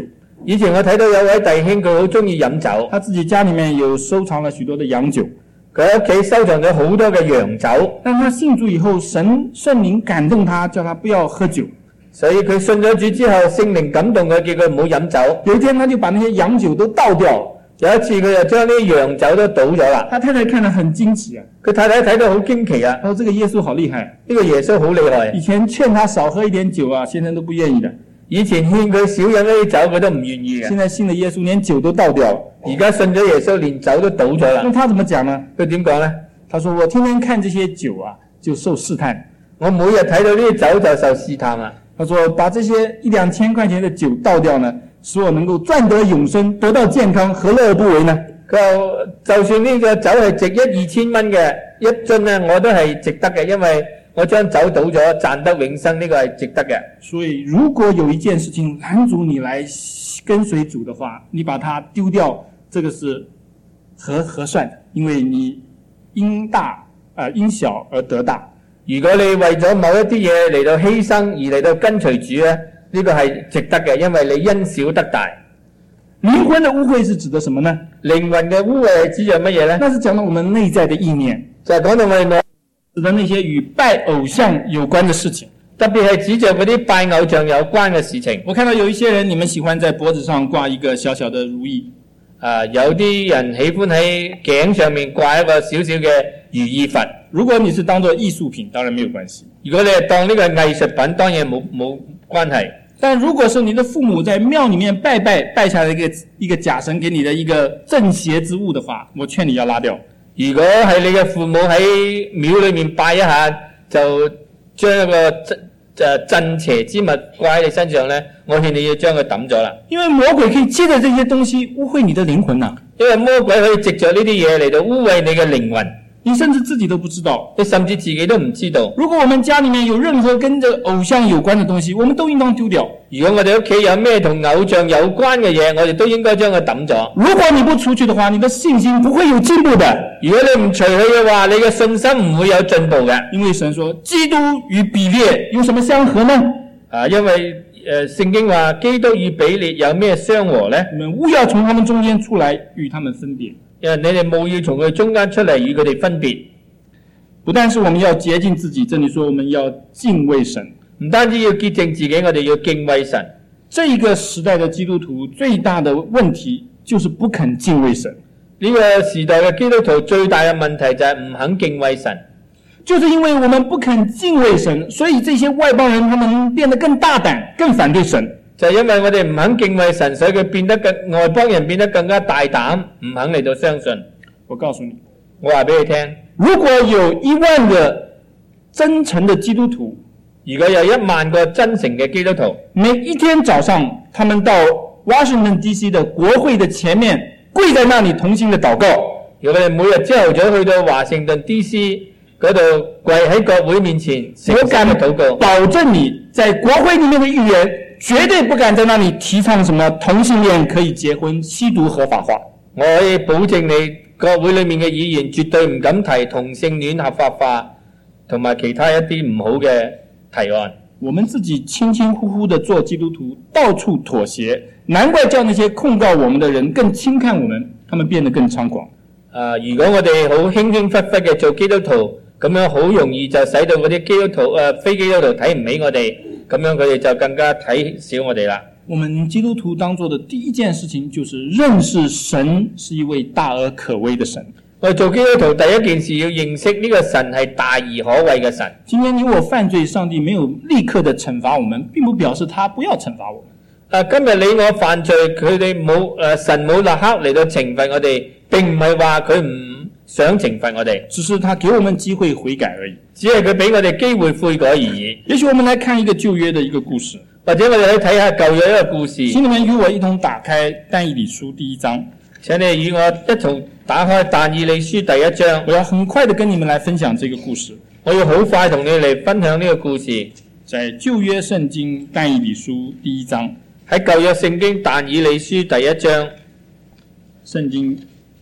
以前我睇到有位弟兄佢好中意飲酒， 他自己家里面有收藏了许多的洋酒， 佢喺屋企收藏咗好多嘅洋酒， 但他信主以后，圣灵感動他，叫他不要喝酒。 所以佢信咗主之後，聖靈感動佢，叫佢唔好飲酒。 有一天他就把那些洋酒都倒掉， 有一次佢就將啲洋酒都倒咗啦。 他太太看得很驚奇啊， 佢太太睇到好驚奇啊， 他說這個耶穌好厲害， 呢個耶穌好厲害。 以前勸他少喝一點酒啊，先生都不願意的。 以前勸佢少飲啲酒，佢都唔願意嘅。 現在信了耶穌，連酒都倒掉了。 而家信咗耶穌，連酒都倒咗啦。 那他怎麼講呢？ 佢點講呢？ 他說我天天看這些酒啊，就受試探。 我每日睇到呢啲酒就受試探啦。 他說把這些1-2千塊錢的酒倒掉呢，使我能夠賺得永生，得到健康，何樂而不為呢？ 佢話就算呢個酒係值1-2千蚊嘅一樽呢，我都係值得嘅，因為我將酒倒咗，賺得永生，呢個係值得嘅。 所以如果有一件事情攔阻你來跟隨主的話，你把它丟掉，這個是合算，因為你因小而得大。 如果你為咗某一啲嘢嚟到犧牲而嚟到跟隨主咧，呢個係值得嘅，因為你因小得大。 靈魂的污穢是指的什麼呢？ 靈魂嘅污穢係指著乜嘢呢？ 那是講到我們內在的意念， 就係講到我哋內指的那些與拜偶像有關的事情， 特別係指著嗰啲拜偶像有關嘅事情。 我看到有一些人，你們喜歡在脖子上掛一個小小的如意。 有啲人喜歡喺頸上面掛一個小小嘅如意佛。 如果你是當作藝術品，當然沒有關係。 如果你係當呢個藝術品，當然冇關係。 但如果是你的父母在廟裡面拜下來一個假神給你的一個鎮邪之物的話，我勸你要拉掉。 如果係你嘅父母喺廟裡面拜一下，就將一個鎮邪之物掛喺你身上呢，我勸你要將佢抌咗啦。 因為魔鬼可以借着這些東西污穢你的靈魂啊。 因為魔鬼可以藉着呢啲嘢嚟到污穢你嘅靈魂。 你甚至自己都不知道， 你甚至自己都唔知道。 如果我們家裡面有任何跟這個偶像有關的東西，我們都應當丟掉。 如果我哋屋企有咩同偶像有關嘅嘢，我哋都應該將佢抌咗。 如果你不除去的話，你的信心不會有進步的。 如果你唔除去嘅話，你嘅信心唔會有進步嘅。 因為神說，基督與比列有什麼相合呢？ 因為聖經話基督與比列有咩相和呢？ 你們務要從他們中間出來，與他們分別。 因為你哋務要從佢中間出嚟，與佢哋分別。 不但是我們要潔淨自己，這裡說我們要敬畏神。 唔單止要潔淨自己，我哋要敬畏神。 這一個時代的基督徒最大的問題就是不肯敬畏神。 呢個時代嘅基督徒最大嘅問題就係唔肯敬畏神。 就是因為我們不肯敬畏神，所以這些外邦人他們變得更大膽，更反對神。 就係因為我哋唔肯敬畏神，所以佢變得外邦人變得更加大膽，唔肯嚟到相信。 我告訴你， 我話俾你聽， 如果有1萬個真誠的基督徒， 如果有1萬個真誠嘅基督徒， 每一天早上他們到 Washington DC 的國會的前面跪在那裡同心的禱告， 如果我哋每日朝頭早去到華盛頓 DC 嗰度跪喺國會面前， 我敢保證你在國會裡面的議員絕對不敢在那裡提倡什麼同性戀可以結婚、吸毒合法化。 我可以保證你國會裡面嘅議員絕對唔敢提同性戀合法化同埋其他一啲唔好嘅提案。 我們自己輕輕忽忽的做基督徒，到處妥協，難怪叫那些控告我們的人更輕看我們，他們變得更猖狂。 如果我哋好輕輕忽忽嘅做基督徒，咁樣好容易就使到嗰啲基督徒非基督徒睇唔起我哋，咁樣佢哋就更加睇小我哋啦。 我們基督徒當做的第一件事情就是認識神是一位大而可畏的神。 我哋做基督徒第一件事要認識呢個神係大而可畏嘅神。 今天你我犯罪，上帝沒有立刻的懲罰我們，並不表示他不要懲罰我們。 今日你我犯罪，佢哋神冇立刻嚟到懲罰我哋，並唔係話佢唔想懲罰我哋， 只是他給我們機會悔改而已。 只係佢俾我哋機會悔改而已。 也許我們來看一個舊約的一個故事， 或者我哋去睇下舊約一個故事。 請你們與我一同打開但以理書第1章。 請你與我一同打開但以理書第1章。 我要很快的跟你們來分享這個故事。 我要好快同你嚟分享呢個故事。 在舊約聖經但以理書第1章。喺舊約聖經但以理書第1章。 聖經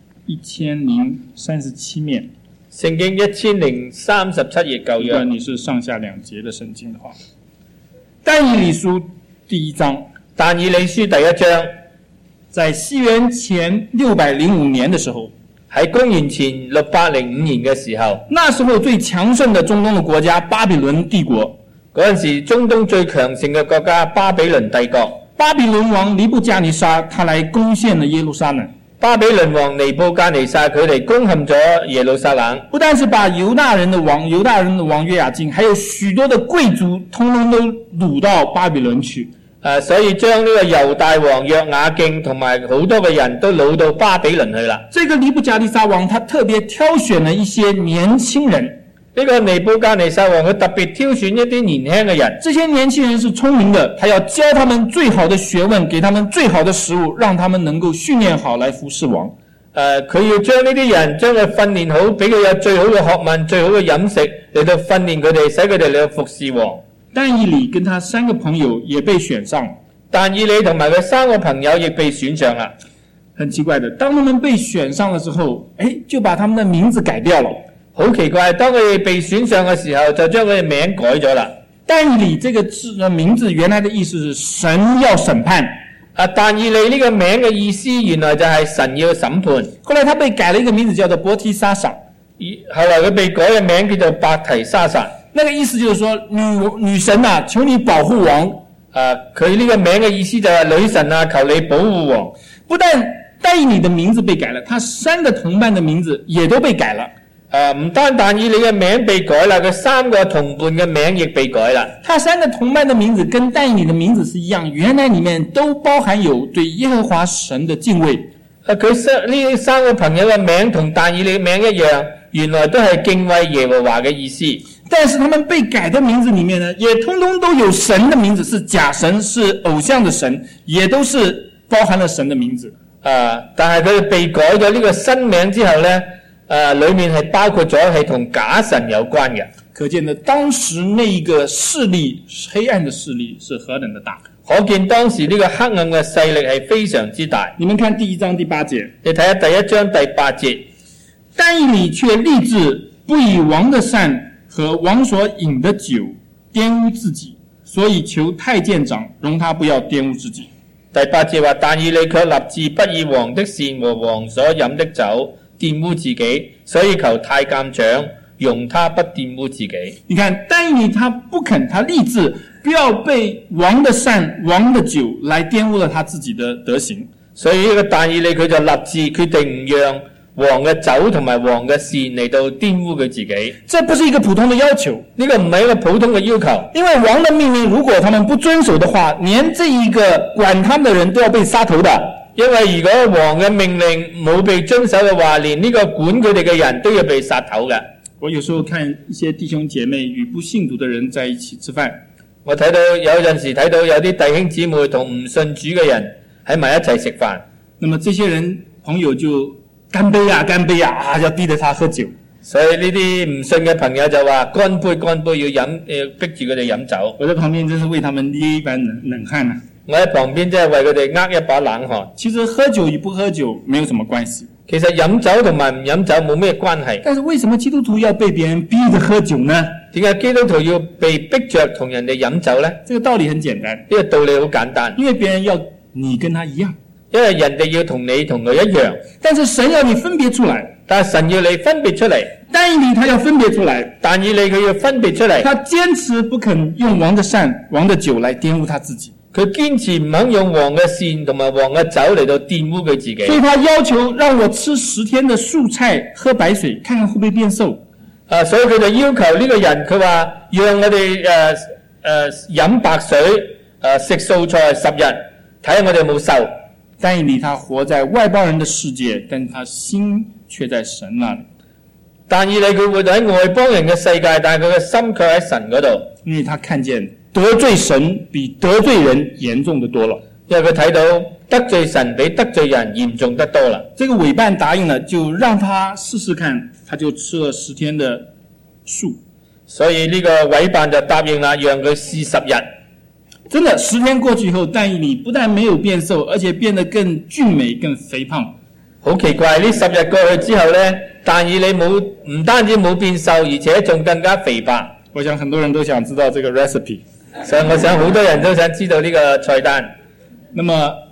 1037面。 聖經1037頁舊約。 如果你是上下2節的聖經的話，但以理書第1章。 但以理書第1章。 在西元前605年的时候， 喺公元前605年嘅時候， 那时候最强盛的中东的国家巴比伦帝国， 嗰陣時中東最強盛嘅國家巴比倫帝國， 巴比伦王尼布加尼沙他来攻陷了耶路撒冷， 巴比倫王尼布加尼撒佢哋攻陷咗耶路撒冷， 不但是把猶大人的王約雅敬，還有許多的貴族通通都擄到巴比倫去。 所以將呢個猶大王約雅敬同埋好多嘅人都擄到巴比倫去啦。 這個尼布加尼撒王他特別挑選了一些年輕人， 呢個尼布加尼撒王佢特別挑選一啲年輕嘅人， 這些年輕人是聰明的，他要教他們最好的學問，給他們最好的食物，讓他們能夠訓練好來服侍王。 佢要將呢啲人將佢訓練好，俾佢有最好嘅學問、最好嘅飲食嚟到訓練佢哋，使佢哋嚟到服侍王。 但以理跟他3個朋友也被選上， 但以理同埋佢3個朋友亦被選上啦。 很奇怪的，當他們被選上的時候，就把他們的名字改掉了。 好奇怪，當佢哋被選上嘅時候，就將佢哋名改咗啦。 但以理這個名字原來的意思是神要審判。 但以理呢個名嘅意思原來就係神要審判。 後來他被改了一個名字叫做伯提沙撒， 後來佢被改嘅名叫做伯提沙撒。 那個意思就是說女神啊，求你保護王。 佢呢個名嘅意思就係女神啊，求你保護王。 不但但以理的名字被改了，他3個同伴的名字也都被改了。 唔單但以理嘅名被改啦，佢3個同伴嘅名亦被改啦。 他3個同伴的名字跟但以理的名字是一樣，原來裡面都包含有對耶和華神的敬畏。 佢呢3個朋友嘅名同但以理嘅名一樣，原來都係敬畏耶和華嘅意思。 但是他們被改的名字裡面呢，也通通都有神的名字，是假神，是偶像的神，也都是包含了神的名字。 但係佢哋被改咗呢個新名之後呢，裏面係包括咗係同假神有關嘅。 可見呢，當時那一個勢力，黑暗的勢力是何等的大。 可見當時呢個黑暗嘅勢力係非常之大。 你們看第1章第8節， 你睇下第1章第8節， 但以理卻立志不以王的膳和王所飲的酒玷污自己，所以求太監長容他不要玷污自己。 第8節話，但以理卻立志不以王的膳和王所飲的酒玷污自己，所以求太監長容他不玷污自己。 你看，但以理他不肯，他立志不要被王的膳、王的酒來玷污了他自己的德行。 所以呢個但以理佢就立志決定唔讓王嘅酒同埋王嘅膳嚟到玷污佢自己。 這不是一個普通的要求， 呢個唔係一個普通嘅要求。 因為王的命令如果他們不遵守的話，連這一個管他們的人都要被殺頭的。 因為如果王嘅命令冇被遵守嘅話，連呢個管佢哋嘅人都要被殺頭嘅。 我有時候看一些弟兄姐妹與不信主的人在一起吃飯， 我睇到有陣時睇到有啲弟兄姊妹同唔信主嘅人喺埋一齊食飯， 那麼這些人朋友就乾杯啊乾杯啊，要逼着他喝酒。 所以呢啲唔信嘅朋友就話乾杯乾杯，要逼住佢哋飲酒。 我在旁邊真是為他們捏一把冷汗啊！ 我喺旁邊真係為佢哋握一把冷汗。 其實喝酒與不喝酒沒有什麼關係。 其實飲酒同埋唔飲酒冇咩關係。 但是為什麼基督徒要被別人逼着喝酒呢？ 點解基督徒要被逼着同人哋飲酒呢？ 這個道理很簡單。 呢個道理好簡單。 因為別人要你跟他一樣， 因為人哋要同你同佢一樣。 但是神要你分別出來。 但係神要你分別出嚟。 但以理他要分別出來。 但以理佢要分別出嚟。 他堅持不肯用王的膳、王的酒來玷污他自己。 佢堅持唔肯用王嘅膳同埋王嘅酒嚟到玷污佢自己。 所以他要求讓我吃10天的素菜，喝白水，看看會不會變瘦。 所以佢就要求呢個人，佢話讓我哋飲白水，食素菜10日，睇下我哋有冇瘦。 但以理他活在外邦人的世界，但他心卻在神那裡。 但以理佢活喺外邦人嘅世界，但係佢嘅心卻喺神嗰度。 因為他看見得罪神比得罪人嚴重得多了。 因為佢睇到得罪神比得罪人嚴重得多啦。 這個委辦答應了，就讓他試試看，他就吃了10天的素。 所以呢個委辦就答應啦，讓佢試10日。 真的10天過去以後，但以理不但沒有變瘦，而且變得更俊美、更肥胖。 好奇怪，呢10日過去之後呢，但以理唔單止冇變瘦，而且仲更加肥白。 我想很多人都想知道這個 recipe。 所以我想好多人都想知道呢個菜單。 那麼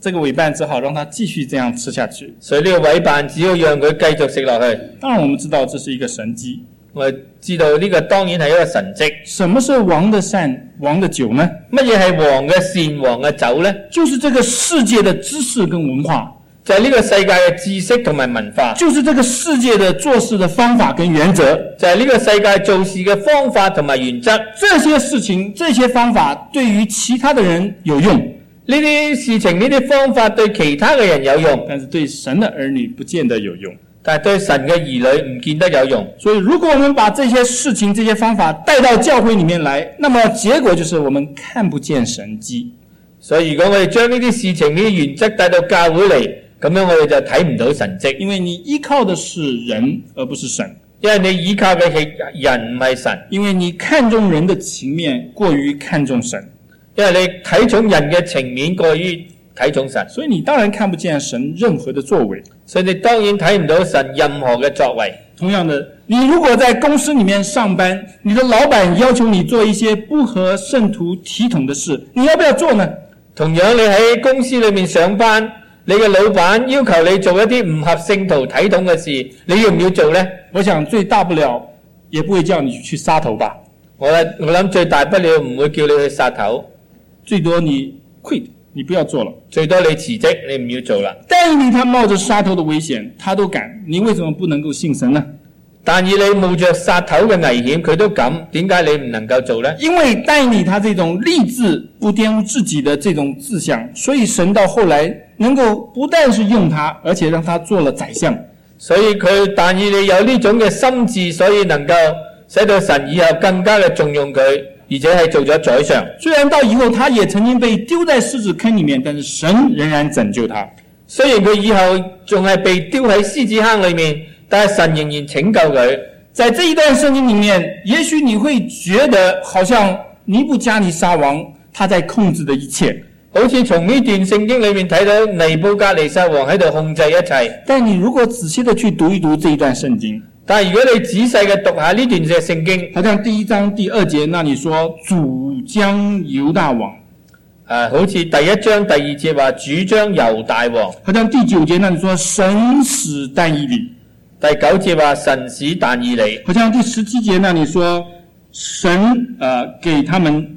这个委办只好让他继续这样吃下去。 所以呢個委辦只要讓佢繼續食落去。 當然我們知道這是一個神蹟。 我知道呢個當然係一個神蹟。 什麼是王的善，王的酒呢？ 乜嘢係王嘅善，王嘅酒呢？ 就是這個世界的知識跟文化， 就係呢個世界嘅知識同埋文化， 就是這個世界的做事的方法跟原則， 就係呢個世界做事嘅方法同埋原則。 這些事情、這些方法對於其他的人有用， 呢啲事情、呢啲方法對其他嘅人有用， 但是對神的兒女不見得有用。 但係對神嘅兒女唔見得有用。 所以如果我們把這些事情、這些方法帶到教會裡面來，那麼結果就是我們看不見神蹟。 所以如果我哋將呢啲事情、呢啲原則帶到教會嚟，咁樣我哋就睇唔到神蹟。 因為你依靠的是人而不是神， 因為你依靠嘅係人唔係神， 因為你看重人的情面過於看重神， 因為你睇重人嘅情面過於睇重神， 所以你當然看不見神任何的作為。 所以你當然睇唔到神任何嘅作為。 同樣的，你如果在公司裡面上班，你的老闆要求你做一些不合聖徒體統的事，你要不要做呢？ 同樣你喺公司裏面上班，你嘅老闆要求你做一啲唔合聖徒體統嘅事，你要唔要做呢？ 我想最大不了也不會叫你去殺頭吧。 我諗最大不了唔會叫你去殺頭， 最多你 quit， 你不要做了。 最多你辭職，你唔要做啦。 但以理他冒着殺頭的危險，他都敢，你為什麼不能夠信神呢？ 但以理冒着殺頭嘅危險，佢都敢，點解你唔能夠做呢？ 因為但以理他這種立志不玷污自己的這種志向，所以神到後來能夠不但是用他，而且讓他做了宰相。 所以佢但以理有呢種嘅心志，所以能夠使到神以後更加嘅重用佢，而且係做咗宰相。 雖然到以後他也曾經被丟在獅子坑裡面，但是神仍然拯救他。 雖然佢以後仲係被丟喺獅子坑裡面，但係神仍然拯救佢。 在這一段聖經裡面，也許你會覺得好像尼布加尼撒王他在控制的一切， 好似從呢段聖經裡面睇到尼布甲尼撒王喺度控制一切。 但你如果仔細的去讀一讀這一段聖經， 但係如果你仔細嘅讀下呢段嘅聖經， 好像第一章第2節那裡說主將猶大王， 好似第一章第2節話主將猶大王， 好像第9節那裡說神使但以理， 第9節話神使但以理， 好像第17節那裡說神給他們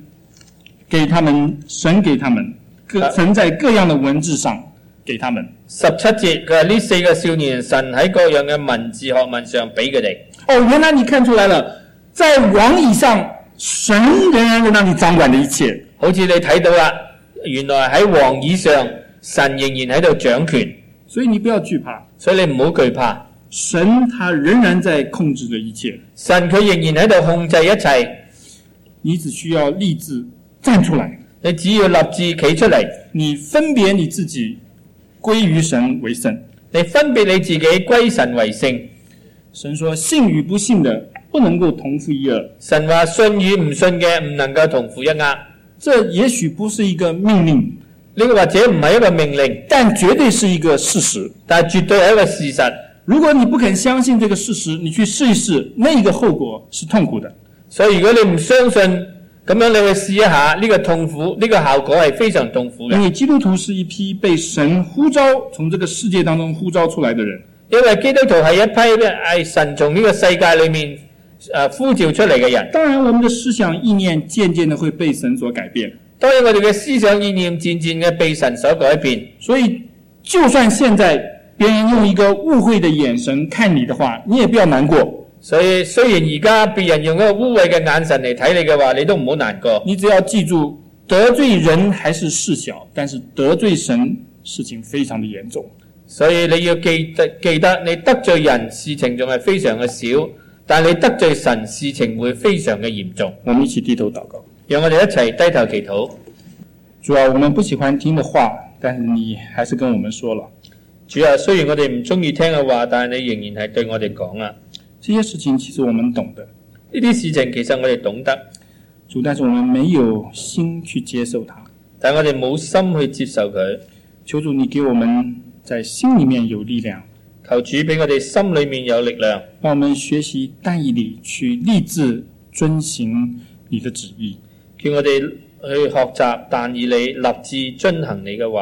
神給他們神在各樣的文字上給他們。 17節佢話呢4個少年神喺各樣嘅文字學問上俾佢哋。 哦，原來你看出來了，在王以上，神仍然會讓你掌管的一切。 好似你睇到啦，原來喺王以上，神仍然喺度掌權。 所以你不要懼怕， 所以你唔好懼怕， 神他仍然在控制着一切。 神佢仍然喺度控制一切， 你只需要立志站出來， 你只要立志企出嚟， 你分別你自己歸於神為聖， 你分別你自己歸神為聖。 神說信與不信的不能夠同負一軛。 神話信與唔信嘅唔能夠同負一軛。 這也許不是一個命令， 呢個或者唔係一個命令， 但絕對是一個事實。 但係絕對係一個事實。 如果你不肯相信這個事實，你去試一試，那一個後果是痛苦的。 所以如果你唔相信，咁樣你去試一下，呢個痛苦，呢個效果係非常痛苦嘅。 因為基督徒是一批被神呼召從這個世界當中呼召出來的人。 因為基督徒係一批係神從呢個世界裏面呼召出嚟嘅人。 當然我們的思想意念漸漸的會被神所改變。 當然我哋嘅思想意念漸漸嘅被神所改變。 所以就算現在別人用一個誤會的眼神看你的話，你也不要難過。 所以雖然而家別人用一個污穢嘅眼神嚟睇你嘅話，你都唔好難過。 你只要記住，得罪人還是事小，但是得罪神事情非常的嚴重。 所以你要記得你得罪人事情仲係非常嘅少，但你得罪神事情會非常嘅嚴重。 我們一起低頭禱告， 讓我哋一齊低頭祈禱。 主啊，我們不喜歡聽的話，但是你還是跟我們說了。 主啊，雖然我哋唔中意聽嘅話，但係你仍然係對我哋講啦。 這些事情其實我們懂的， 呢啲事情其實我哋懂得， 主，但是我們沒有心去接受它。 但我哋冇心去接受佢。 求主你給我們在心裡面有力量， 求主俾我哋心裡面有力量， 讓我們學習但以理去立志遵行你的旨意， 叫我哋去學習但以理立志遵行你嘅話。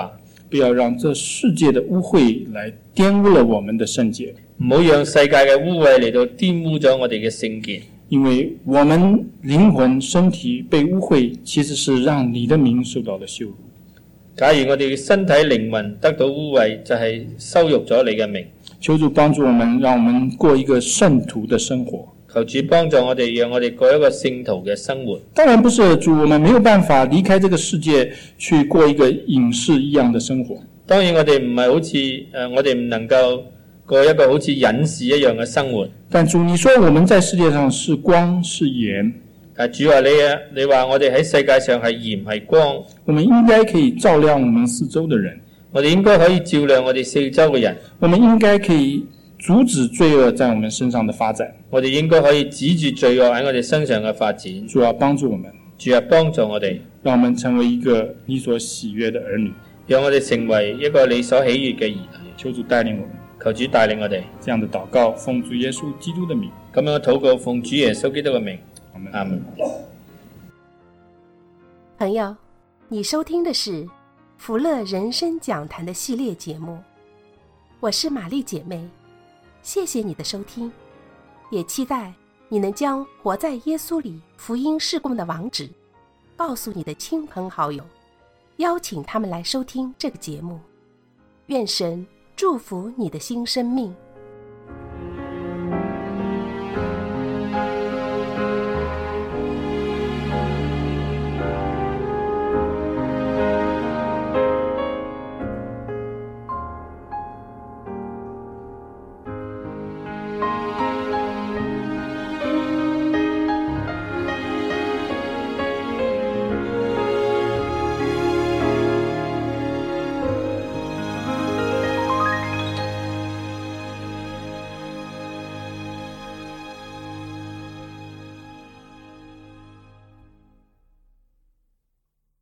不要让这世界的污秽来玷污了我们的圣洁， 唔好讓世界嘅污穢嚟到玷污咗我哋嘅聖潔。 因为我们灵魂身体被污秽，其实是讓你的名受到了羞辱。 假如我哋嘅身體靈魂得到污穢，就係羞辱咗你嘅名。 求主幫助我們，讓我們過一個聖徒的生活。 求主幫助我哋，讓我哋過一個聖徒嘅生活。 當然不是主，我們沒有辦法離開這個世界去過一個隱士一樣的生活。 當然我哋唔係好似我哋唔能夠過一個好似隱士一樣嘅生活。 但主，你說我們在世界上是光是鹽。 但主話你話我哋喺世界上係鹽係光， 我們應該可以照亮我們四周的人。 我哋應該可以照亮我哋四周嘅人。 我們應該可以阻止罪惡在我們身上的發展。 我哋應該可以止住罪惡喺我哋身上嘅發展。 主要幫助我們， 主要幫助我哋， 讓我們成為一個你所喜悅的兒女， 讓我哋成為一個你所喜悅嘅兒女。 求主帶領我們， 求主帶領我哋。 這樣的禱告，奉主耶穌基督的名。 咁樣嘅禱告，奉主耶穌基督嘅名。阿門。 朋友，你收聽的是福樂人生講壇的系列節目，我是瑪麗姐妹，謝謝你的收聽，也期待你能將活在耶穌裡福音事工的網址告訴你的親朋好友，邀請他們來收聽這個節目。願神祝福你的新生命。